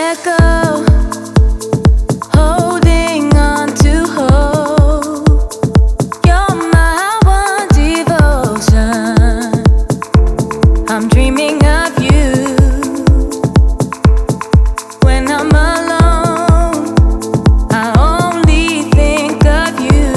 let go, holding on to hope. You're my one devotion. I'm dreaming of you. When I'm alone, I only think of you.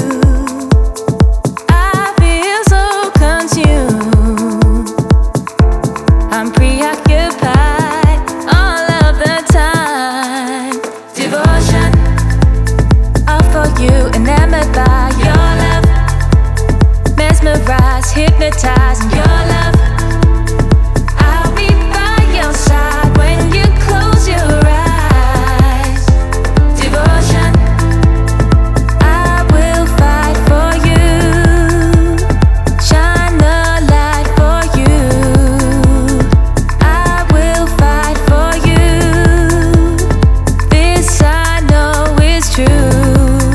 I feel so consumed. I'm preoccupied all of the time. Devotion, all for you, enamored by your love, mesmerized, hypnotized in your love. I'll be by your side when you close your eyes. Devotion, I will fight for you, shine the light for you. I will fight for you, this I know is true.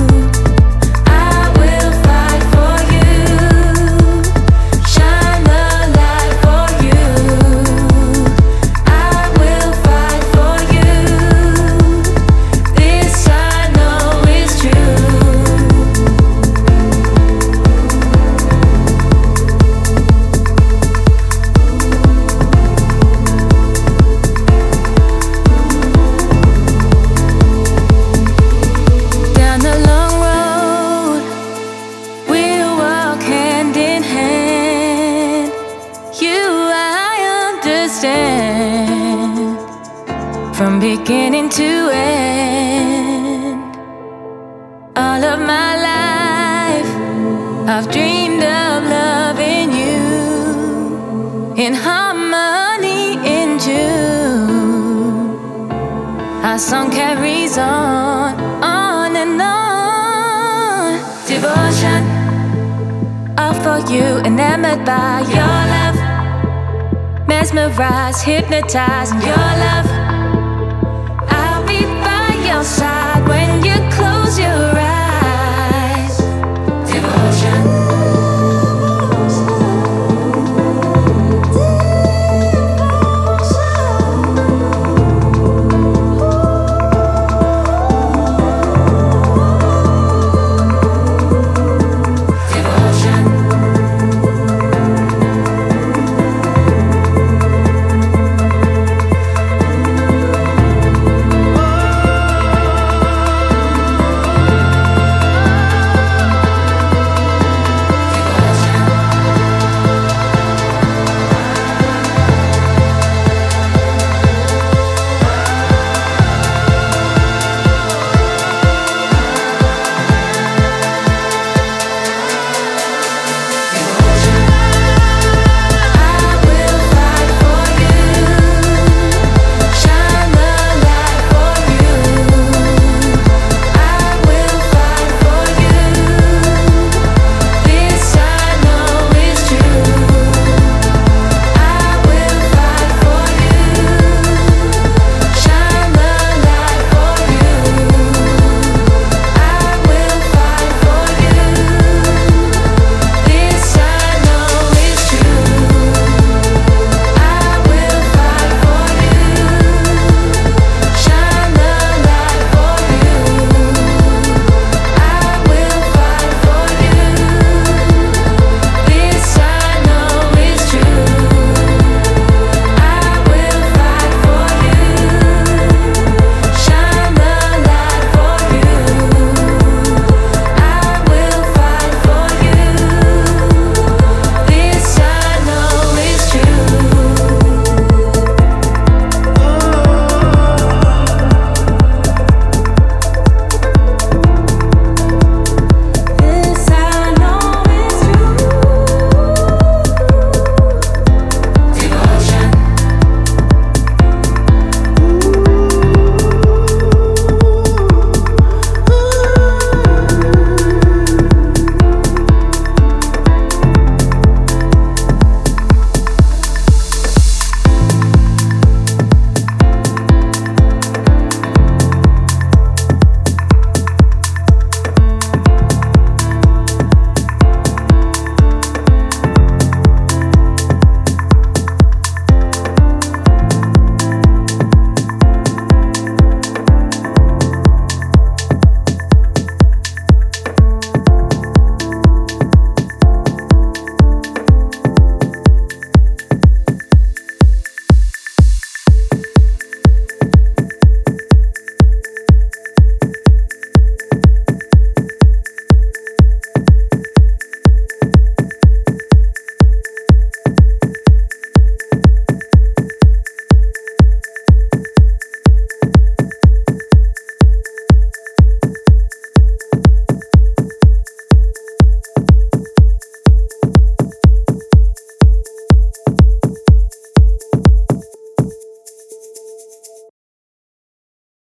I will fight for you, shine the light for you. I will fight for you, this I know is true. Down the long road, we'll walk hand in hand. You, I understand, from beginning to end. All of my life, I've dreamed of loving you, in harmony, in June. Our song carries on and on. Devotion, all for you, enamored by your love, mesmerized, hypnotized in your love. I'll be by your side